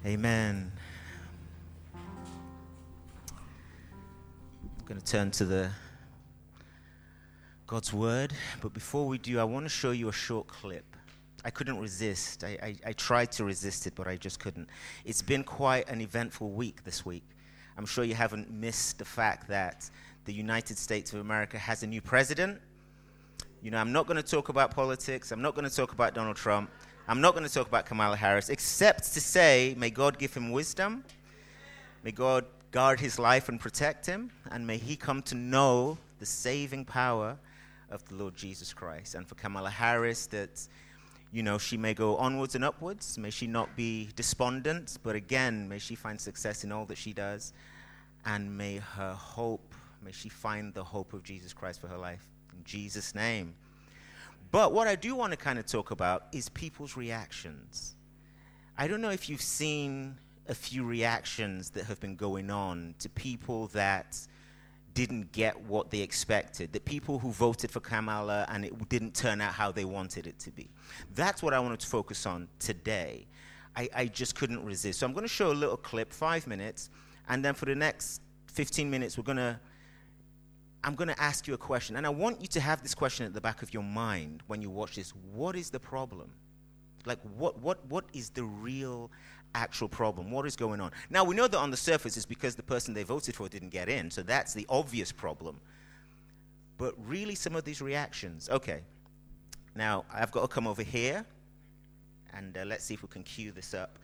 Amen. I'm going to turn to God's Word, but before we do, I want to show you a short clip. I couldn't resist. I tried to resist it, but I just couldn't. It's been quite an eventful week this week. I'm sure you haven't missed the fact that the United States of America has a new president. You know, I'm not going to talk about politics. I'm not going to talk about Donald Trump. I'm not going to talk about Kamala Harris, except to say, may God give him wisdom. May God guard his life and protect him. And may he come to know the saving power of the Lord Jesus Christ. And for Kamala Harris, that, you know, she may go onwards and upwards. May she not be despondent. But again, may she find success in all that she does. And may she find the hope of Jesus Christ for her life. In Jesus' name. But what I do want to kind of talk about is people's reactions. I don't know if you've seen a few reactions that have been going on to people that didn't get what they expected, the people who voted for Kamala and it didn't turn out how they wanted it to be. That's what I wanted to focus on today. I just couldn't resist. So I'm going to show a little clip, 5 minutes, and then for the next 15 minutes, I'm going to ask you a question, and I want you to have this question at the back of your mind when you watch this. What is the problem? Like, what is the real, actual problem? What is going on? Now, we know that on the surface it's because the person they voted for didn't get in, so that's the obvious problem. But really, some of these reactions. Okay, now, I've got to come over here, and let's see if we can cue this up.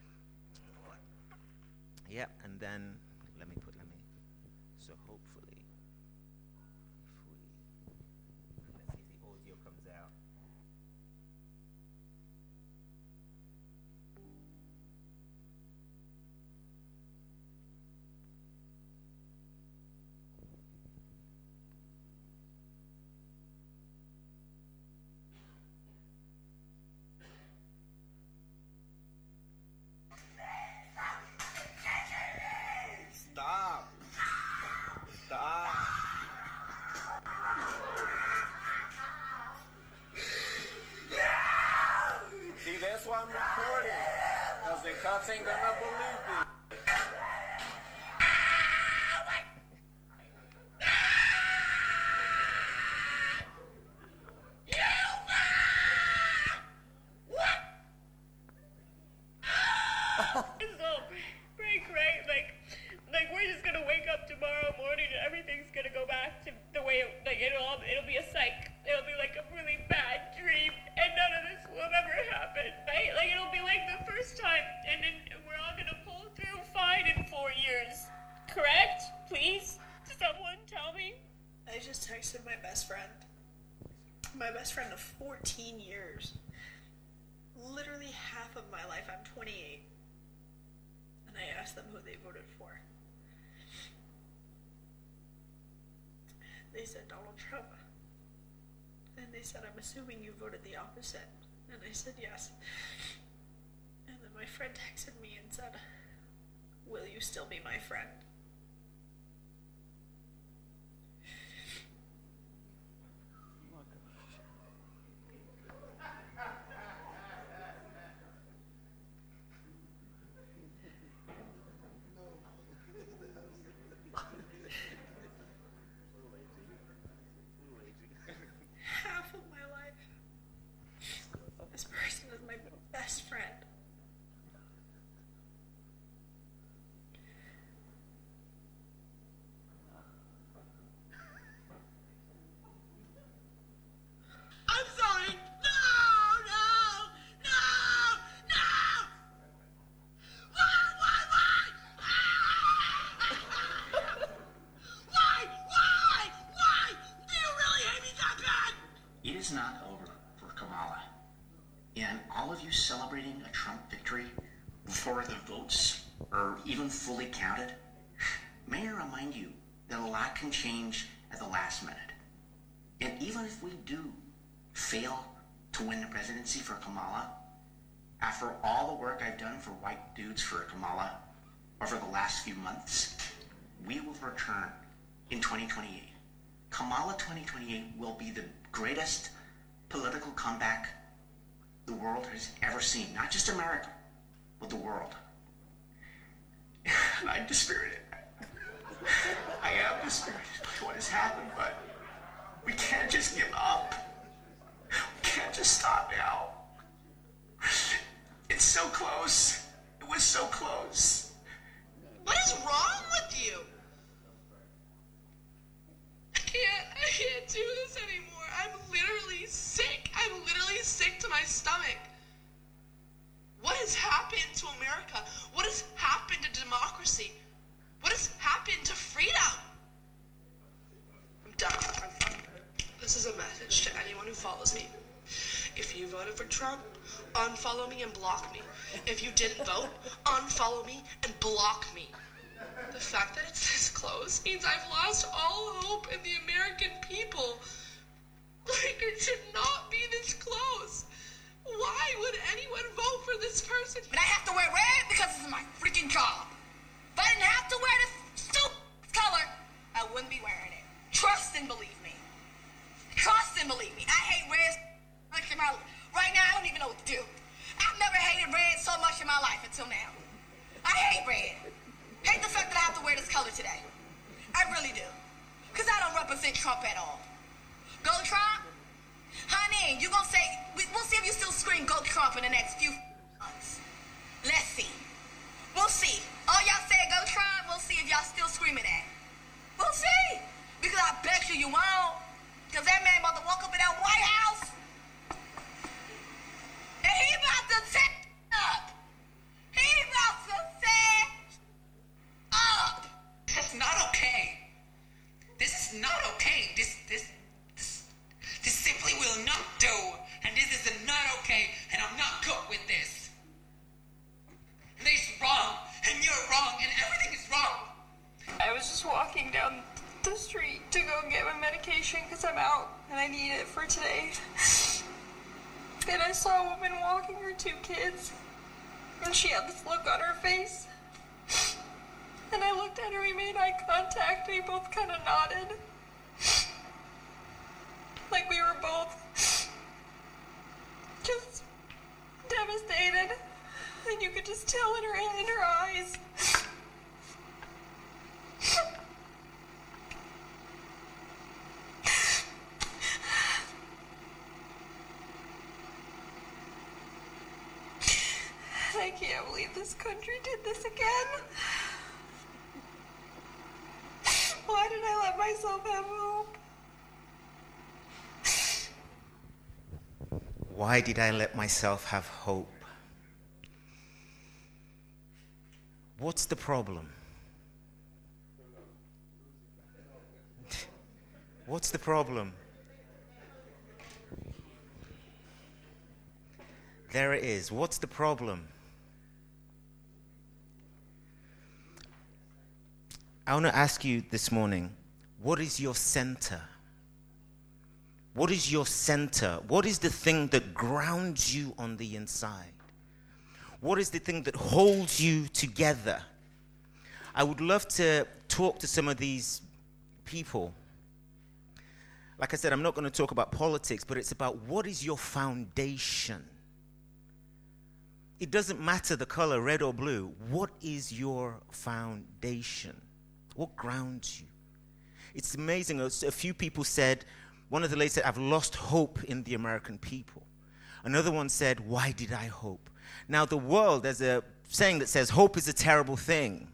Yeah, and then, so hopefully, let's see if the audio comes out. Cops ain't gonna believe it. So pretty great. Like we're just gonna wake up tomorrow morning and everything's gonna go back to the way it'll be a psych. It'll be like a really bad dream, and none of this will ever happen, right? Like it'll be like the first time, and then we're all gonna pull through fine in 4 years. Correct? Please? Someone tell me? I just texted my best friend. My best friend of 14 years. Literally half of my life. I'm 28. And I asked them who they voted for. They said Donald Trump. And they said, I'm assuming you voted the opposite. And I said, yes. And then my friend texted me and said, will you still be my friend? Half of my life, this person is my best friend. I'm sorry. No. Why? Why? Do you really hate me that bad? It is not over for Kamala. And all of you celebrating a Trump victory before the votes are even fully counted, may I remind you that a lot can change at the last minute. And even if we do fail to win the presidency for Kamala, after all the work I've done for white dudes for Kamala over the last few months, we will return in 2028. Kamala 2028 will be the greatest political comeback the world has ever seen. Not just America, but the world. I'm dispirited. I am dispirited by what has happened, but we can't just give up. We can't just stop now. It's so close. It was so close. What is wrong with you? I can't do this anymore. I'm literally sick. I'm literally sick to my stomach. What has happened to America? What has happened to democracy? What has happened to freedom? I'm done. This is a message to anyone who follows me. If you voted for Trump, unfollow me and block me. If you didn't vote, unfollow me and block me. The fact that it's this close means I've lost all hope in the American people. Like, it should not be this close. Why would anyone vote for this person? But I have to wear red because this is my freaking job. If I didn't have to wear this stupid color, I wouldn't be wearing it. Trust and believe me. Trust and believe me. I hate red. Right now, I don't even know what to do. I've never hated red so much in my life until now. I hate red. Hate the fact that I have to wear this color today. I really do. Because I don't represent Trump at all. Go Trump? Honey, you gonna say, we'll see if you still scream go Trump in the next few months. Let's see. We'll see. All y'all say go Trump, we'll see if y'all still screaming that. We'll see. Because I bet you won't. Because that man about to walk up in that White House. And he about to set up. He about to set up. That's not okay. This is not okay. This simply will not do. And this is not okay. And I'm not good with this. And this is wrong. And you're wrong. And everything is wrong. I was just walking down the street to go get my medication because I'm out and I need it for today. And I saw a woman walking her 2 kids. And she had this look on her face. And I looked at her, we made eye contact, and we both kind of nodded. Like we were both just devastated. And you could just tell in her eyes. I can't believe this country did this again. Why did I let myself have hope? Why did I let myself have hope? What's the problem? What's the problem? There it is. What's the problem? I want to ask you this morning, what is your center? What is your center? What is the thing that grounds you on the inside? What is the thing that holds you together? I would love to talk to some of these people. Like I said, I'm not going to talk about politics, but it's about what is your foundation? It doesn't matter the color, red or blue. What is your foundation? What grounds you? It's amazing. A few people said, one of the ladies said, I've lost hope in the American people. Another one said, why did I hope? Now, the world, there's a saying that says, hope is a terrible thing.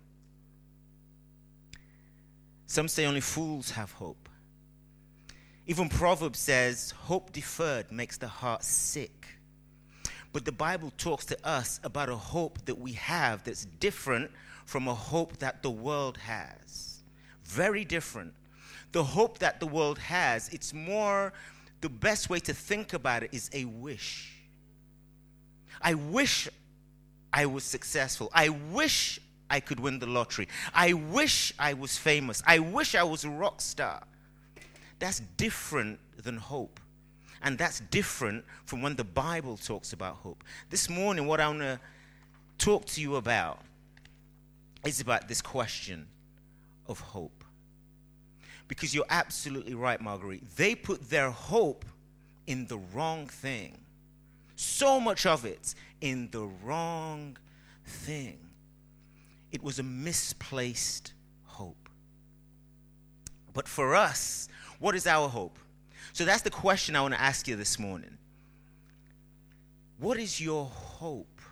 Some say only fools have hope. Even Proverbs says, hope deferred makes the heart sick. But the Bible talks to us about a hope that we have that's different from a hope that the world has. Very different. The hope that the world has, it's more, the best way to think about it is a wish. I wish I was successful. I wish I could win the lottery. I wish I was famous. I wish I was a rock star. That's different than hope. And that's different from when the Bible talks about hope. This morning, what I want to talk to you about is about this question of hope. Because you're absolutely right, Marguerite. They put their hope in the wrong thing. So much of it in the wrong thing. It was a misplaced hope. But for us, what is our hope? So that's the question I want to ask you this morning. What is your hope?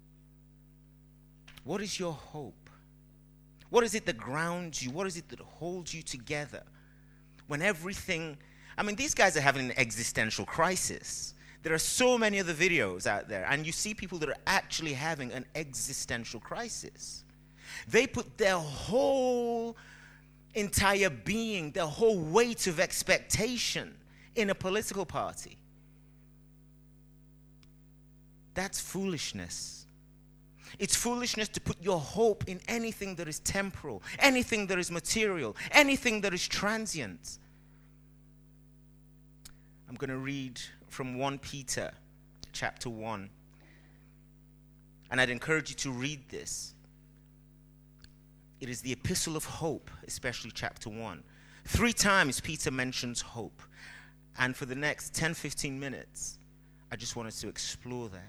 What is your hope? What is it that grounds you? What is it that holds you together? When everything, these guys are having an existential crisis. There are so many other videos out there, and you see people that are actually having an existential crisis. They put their whole entire being, their whole weight of expectation in a political party. That's foolishness. It's foolishness to put your hope in anything that is temporal, anything that is material, anything that is transient. I'm going to read from 1 Peter chapter 1. And I'd encourage you to read this. It is the epistle of hope, especially chapter 1. 3 times Peter mentions hope. And for the next 10-15 minutes, I just wanted to explore that.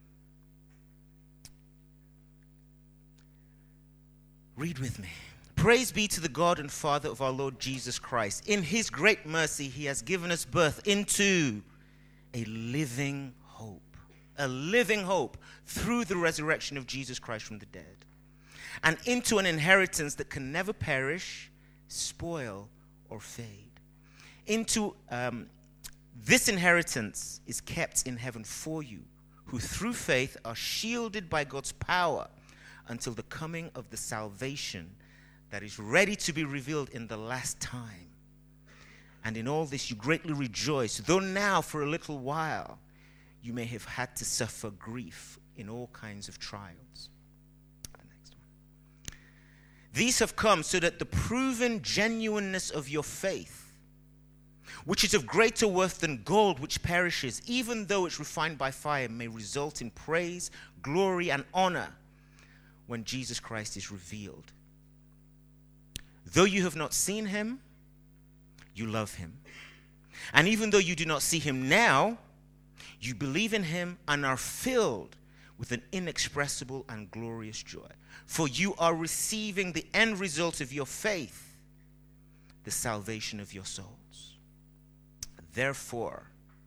Read with me. Praise be to the God and Father of our Lord Jesus Christ. In his great mercy, he has given us birth into a living hope. A living hope through the resurrection of Jesus Christ from the dead. And into an inheritance that can never perish, spoil, or fade. Into this inheritance is kept in heaven for you, who through faith are shielded by God's power until the coming of the salvation that is ready to be revealed in the last time. And in all this you greatly rejoice, though now for a little while you may have had to suffer grief in all kinds of trials. The next one. These have come so that the proven genuineness of your faith, which is of greater worth than gold which perishes, even though it's refined by fire, may result in praise, glory, and honor when Jesus Christ is revealed. Though you have not seen him, you love him. And even though you do not see him now, you believe in him and are filled with an inexpressible and glorious joy. For you are receiving the end result of your faith, the salvation of your souls. Therefore,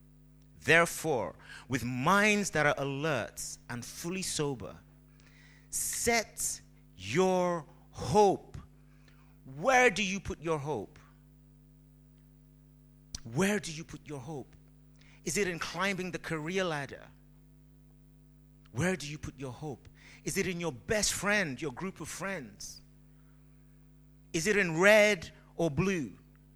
with minds that are alert and fully sober, set your hope. Where do you put your hope? Where do you put your hope? Is it in climbing the career ladder? Where do you put your hope? Is it in your best friend, your group of friends? Is it in red or blue?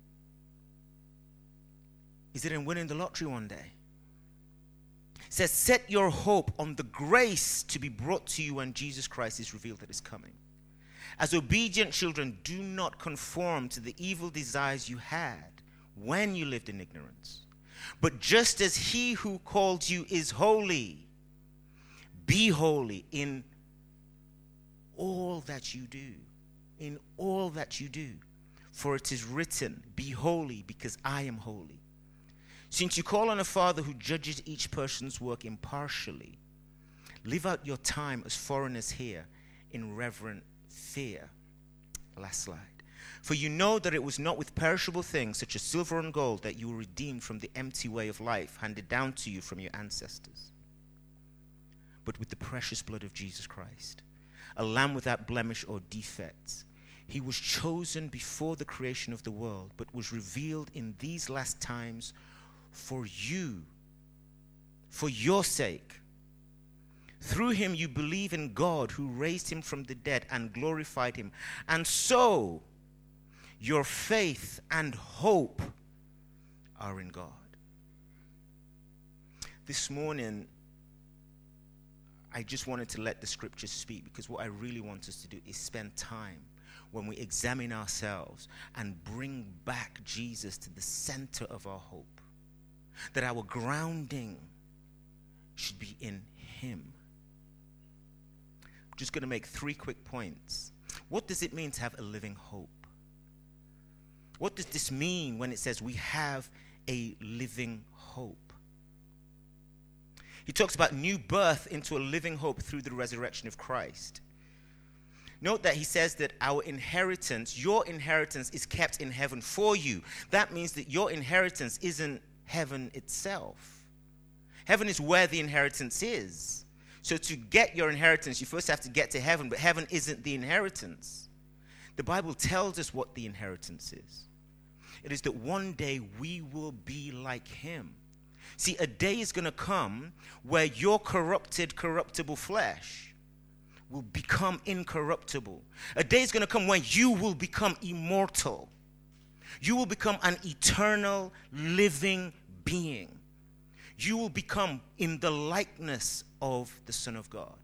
Is it in winning the lottery one day? It says, set your hope on the grace to be brought to you when Jesus Christ is revealed that is coming. As obedient children, do not conform to the evil desires you had when you lived in ignorance. But just as he who called you is holy, be holy in all that you do. In all that you do. For it is written, be holy because I am holy. Since you call on a Father who judges each person's work impartially, live out your time as foreigners here in reverent fear. Last slide. For you know that it was not with perishable things such as silver and gold that you were redeemed from the empty way of life handed down to you from your ancestors, but with the precious blood of Jesus Christ, a lamb without blemish or defect. He was chosen before the creation of the world, but was revealed in these last times for you, for your sake. Through him you believe in God, who raised him from the dead and glorified him. And so your faith and hope are in God. This morning, I just wanted to let the scriptures speak, because what I really want us to do is spend time when we examine ourselves and bring back Jesus to the center of our hope. That our grounding should be in him. I'm just going to make 3 quick points. What does it mean to have a living hope? What does this mean when it says we have a living hope? He talks about new birth into a living hope through the resurrection of Christ. Note that he says that our inheritance, your inheritance, is kept in heaven for you. That means that your inheritance isn't heaven itself. Heaven is where the inheritance is. So to get your inheritance, you first have to get to heaven, but heaven isn't the inheritance. The Bible tells us what the inheritance is. It is that one day we will be like him. See, a day is going to come where your corruptible flesh will become incorruptible. A day is going to come when you will become immortal. You will become an eternal, living being. You will become in the likeness of the Son of God.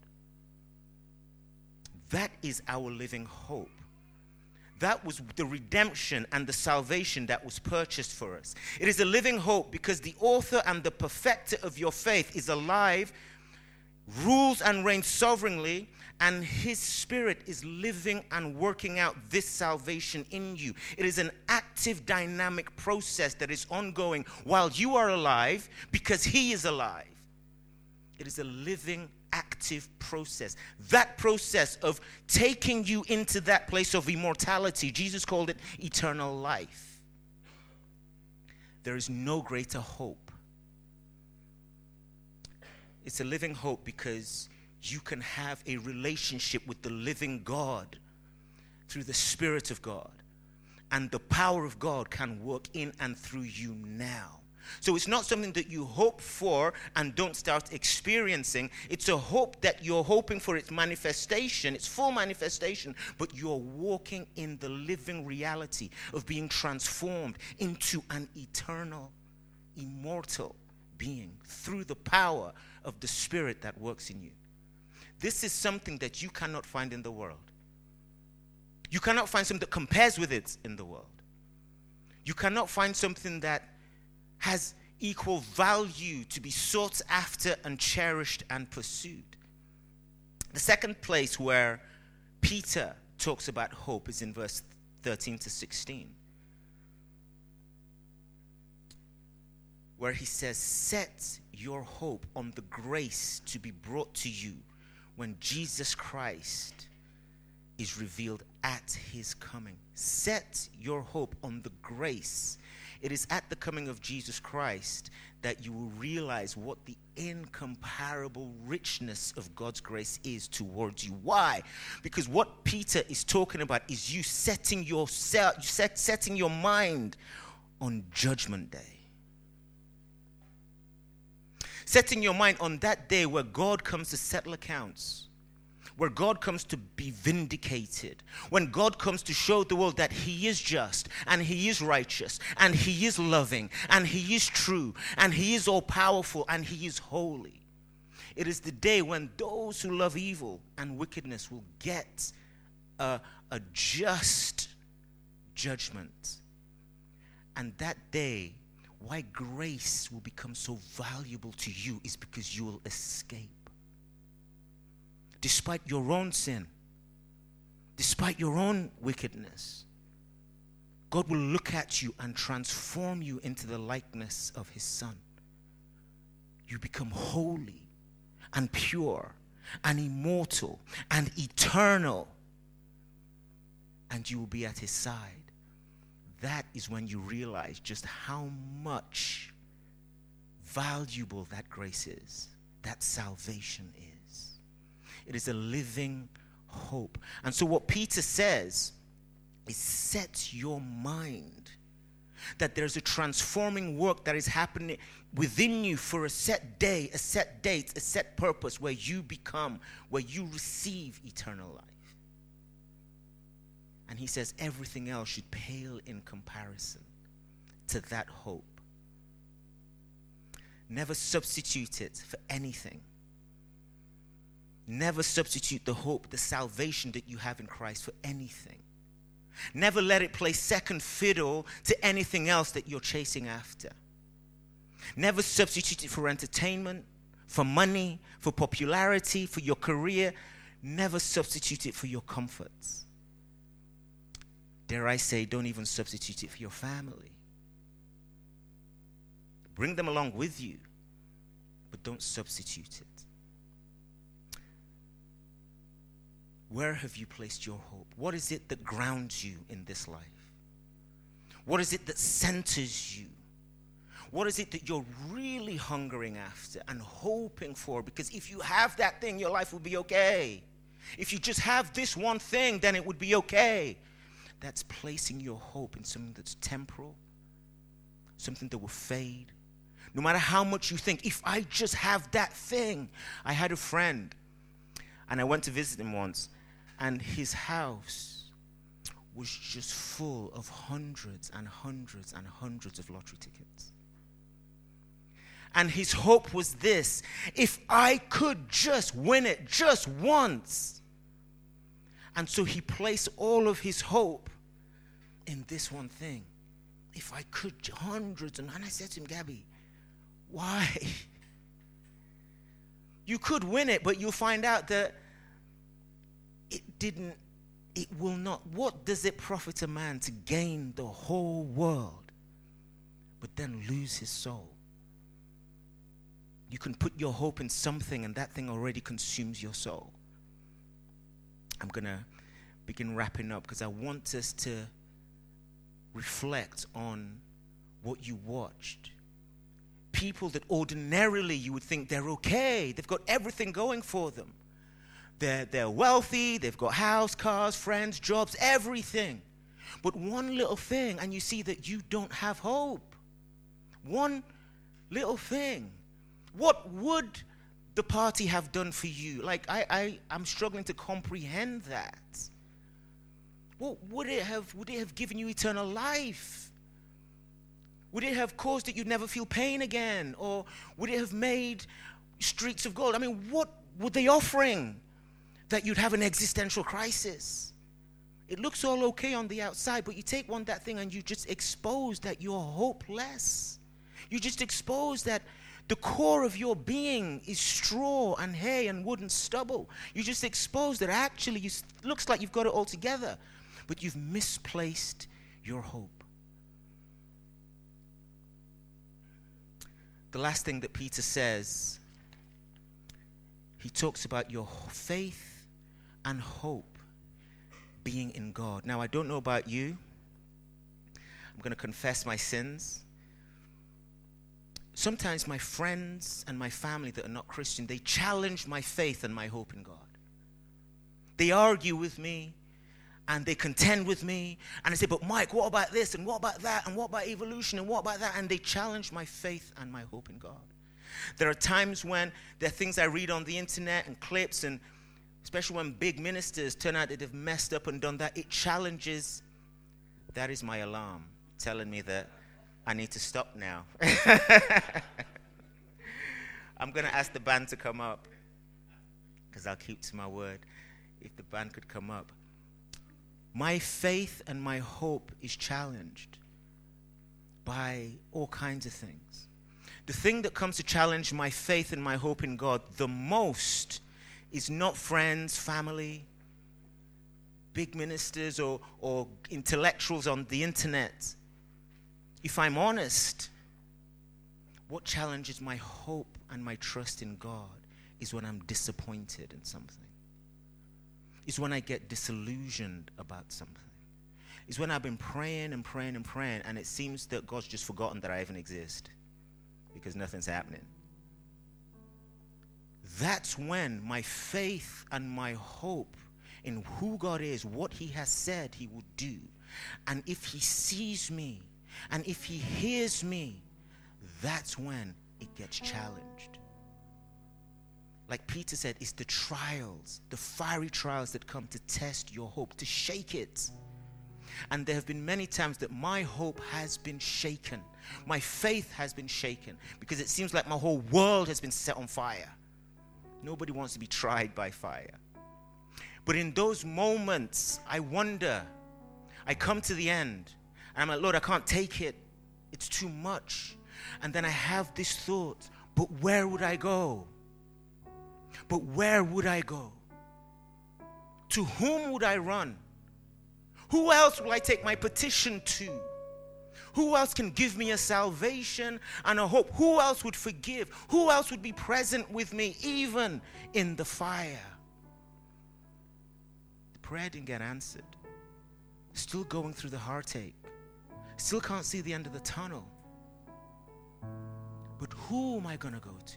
That is our living hope. That was the redemption and the salvation that was purchased for us. It is a living hope because the author and the perfecter of your faith is alive, rules and reigns sovereignly, and his Spirit is living and working out this salvation in you. It is an active, dynamic process that is ongoing while you are alive because he is alive. It is a living, active process. That process of taking you into that place of immortality, Jesus called it eternal life. There is no greater hope. It's a living hope because you can have a relationship with the living God through the Spirit of God. And the power of God can work in and through you now. So it's not something that you hope for and don't start experiencing. It's a hope that you're hoping for its manifestation, its full manifestation, but you're walking in the living reality of being transformed into an eternal, immortal being through the power of the Spirit that works in you. This is something that you cannot find in the world. You cannot find something that compares with it in the world. You cannot find something that has equal value to be sought after and cherished and pursued. The second place where Peter talks about hope is in verse 13 to 16, where he says, "Set your hope on the grace to be brought to you when Jesus Christ is revealed at his coming." Set your hope on the grace. It is at the coming of Jesus Christ that you will realize what the incomparable richness of God's grace is towards you. Why? Because what Peter is talking about is you setting your mind on Judgment Day. Setting your mind on that day where God comes to settle accounts, where God comes to be vindicated, when God comes to show the world that he is just and he is righteous and he is loving and he is true and he is all powerful and he is holy. It is the day when those who love evil and wickedness will get a just judgment. And that day, why grace will become so valuable to you is because you will escape. Despite your own sin, despite your own wickedness, God will look at you and transform you into the likeness of his Son. You become holy and pure and immortal and eternal, and you will be at his side. That is when you realize just how much valuable that grace is, that salvation is. It is a living hope. And so what Peter says is set your mind that there's a transforming work that is happening within you for a set day, a set date, a set purpose where you receive eternal life. And he says everything else should pale in comparison to that hope. Never substitute it for anything. Never substitute the hope, the salvation that you have in Christ for anything. Never let it play second fiddle to anything else that you're chasing after. Never substitute it for entertainment, for money, for popularity, for your career. Never substitute it for your comforts. Dare I say, don't even substitute it for your family. Bring them along with you, but don't substitute it. Where have you placed your hope? What is it that grounds you in this life? What is it that centers you? What is it that you're really hungering after and hoping for? Because if you have that thing, your life will be okay. If you just have this one thing, then it would be okay. That's placing your hope in something that's temporal, something that will fade. No matter how much you think, if I just have that thing. I had a friend, and I went to visit him once, and his house was just full of hundreds and hundreds and hundreds of lottery tickets. And his hope was this: if I could just win it just once. And so he placed all of his hope in this one thing. If I could, hundreds. And I said to him, Gabby, why? You could win it, but you'll find out that it will not. What does it profit a man to gain the whole world, but then lose his soul? You can put your hope in something, and that thing already consumes your soul. I'm going to begin wrapping up because I want us to reflect on what you watched. People that ordinarily you would think they're okay. They've got everything going for them. They're wealthy. They've got house, cars, friends, jobs, everything. But one little thing, and you see that you don't have hope. One little thing. What would the party have done for you? Like, I'm struggling to comprehend that. What would it have given you eternal life? Would it have caused that you'd never feel pain again? Or would it have made streets of gold? I mean, what were they offering that you'd have an existential crisis? It looks all okay on the outside, but you take that thing and you just expose that you're hopeless. You just expose that the core of your being is straw and hay and wood and stubble. You just expose that actually it looks like you've got it all together, but you've misplaced your hope. The last thing that Peter says, he talks about your faith and hope being in God. Now, I don't know about you. I'm going to confess my sins. Sometimes my friends and my family that are not Christian, they challenge my faith and my hope in God. They argue with me and they contend with me and they say, but Mike, what about this and what about that and what about evolution and what about that? And they challenge my faith and my hope in God. There are times when there are things I read on the internet and clips, and especially when big ministers turn out that they've messed up and done that, it challenges. That is my alarm telling me that I need to stop now. I'm going to ask the band to come up because I'll keep to my word. If the band could come up. My faith and my hope is challenged by all kinds of things. The thing that comes to challenge my faith and my hope in God the most is not friends, family, big ministers, or intellectuals on the internet. If I'm honest, what challenges my hope and my trust in God is when I'm disappointed in something. It's when I get disillusioned about something. It's when I've been praying and praying and praying, and it seems that God's just forgotten that I even exist because nothing's happening. That's when my faith and my hope in who God is, what he has said he will do, and if he sees me, and if he hears me, that's when it gets challenged. Like Peter said, it's the trials, the fiery trials that come to test your hope, to shake it. And there have been many times that my hope has been shaken. My faith has been shaken because it seems like my whole world has been set on fire. Nobody wants to be tried by fire. But in those moments, I wonder, I come to the end, and I'm like, Lord, I can't take it. It's too much. And then I have this thought, but where would I go? But where would I go? To whom would I run? Who else will I take my petition to? Who else can give me a salvation and a hope? Who else would forgive? Who else would be present with me even in the fire? prayer didn't get answered, still going through the heartache, still can't see the end of the tunnel. But who am I going to go to?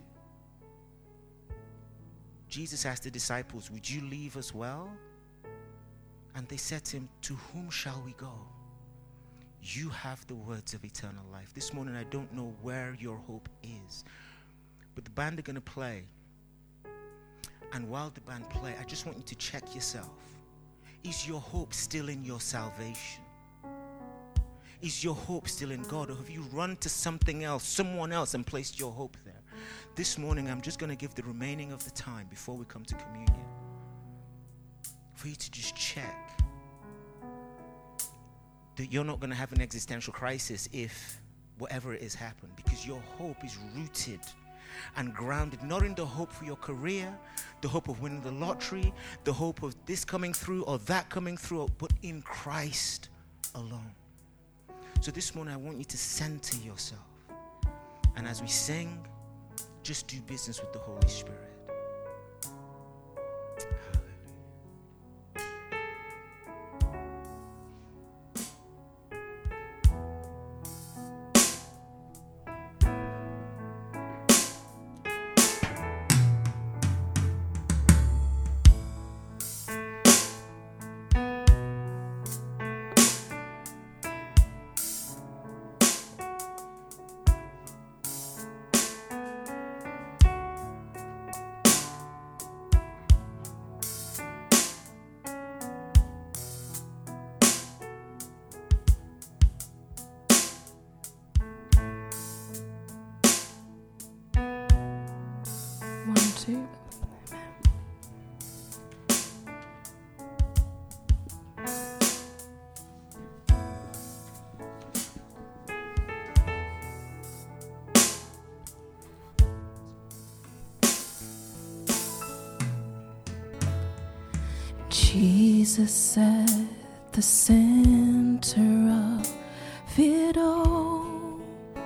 Jesus asked the disciples, would you leave us well? And they said to him, to whom shall we go? You have the words of eternal life. This morning, I don't know where your hope is, but the band are going to play. And while the band play, I just want you to check yourself. Is your hope still in your salvation? Is your hope still in God? Or have you run to something else, someone else, and placed your hope there? This morning, I'm just going to give the remaining of the time before we come to communion for you to just check that you're not going to have an existential crisis if whatever it is happened, because your hope is rooted and grounded not in the hope for your career, the hope of winning the lottery, the hope of this coming through or that coming through, but in Christ alone. So this morning I want you to center yourself, and as we sing, just do business with the Holy Spirit. Jesus at the center of it all.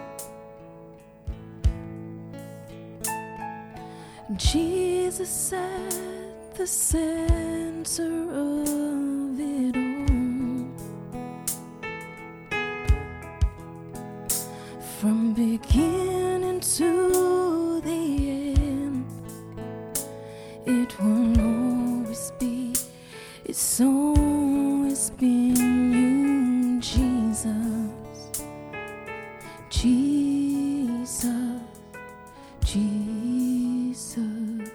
Jesus at the center of it all. From beginning to the end, it will always be, it's always been you, Jesus, Jesus, Jesus,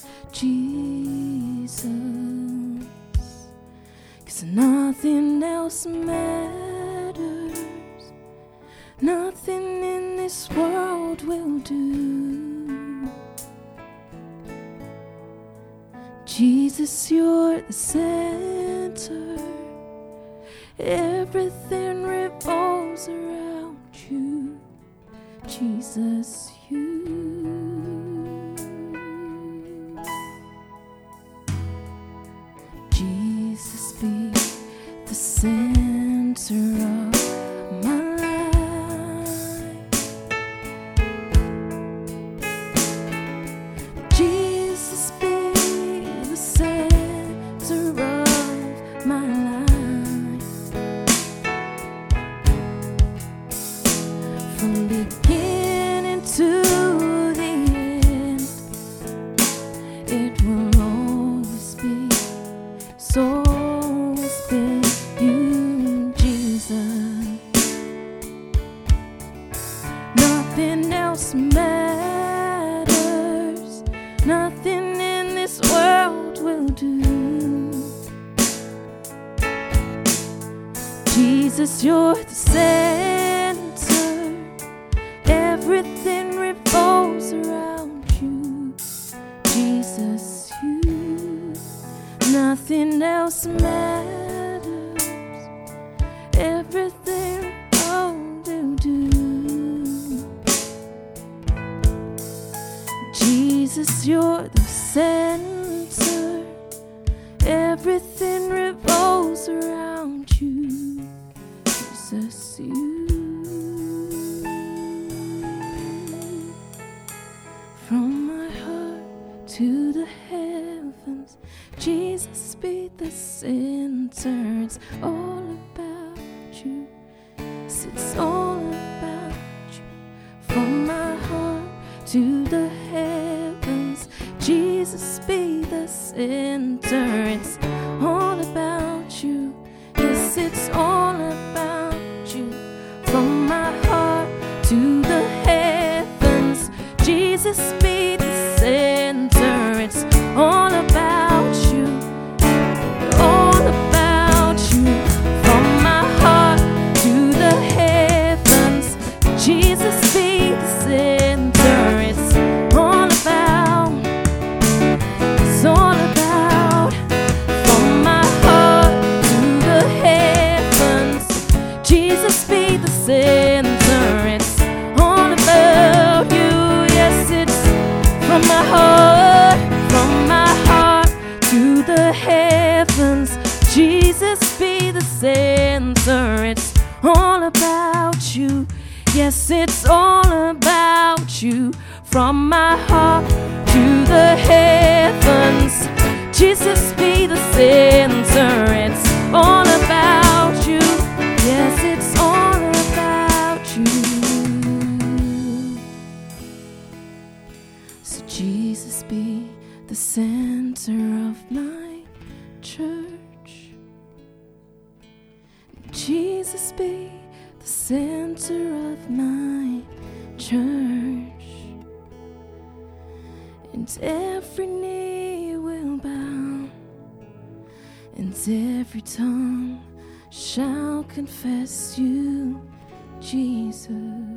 Jesus. 'Cause nothing else matters, nothing in this world will do. Jesus, you're the center, everything revolves around you. Jesus, you. Jesus, be the center of my life. Jesus, be the center of my life. From beginning to the end, it will always be, so always be you, Jesus. Nothing else matters, nothing in this world will do. Jesus, you're the center, everything revolves around you. Jesus, you. Nothing else matters, everything will do. Jesus, you're the center, everything revolves around you. Jesus, you. From my heart to the heavens, Jesus, be the center. It's all about you. Yes, it's all about you. From my heart to the heavens, Jesus be the center. It's all about you. Yes, it's all about you. From my heart to the heavens, Jesus be the center. It's all about you. All about you. From my heart to the heavens, Jesus be the center. It's all about. It's all about. From my heart to the heavens, Jesus be the center. It's all about you. Yes, it's from my heart to the heavens, Jesus be the center. It's all about you. Yes, it's all about you. From my heart to the heavens, Jesus be the center. It's all about you. Yes, it's all about you. So Jesus be the center of my church. Jesus be the center of my church. And every knee will bow, and every tongue shall confess you, Jesus.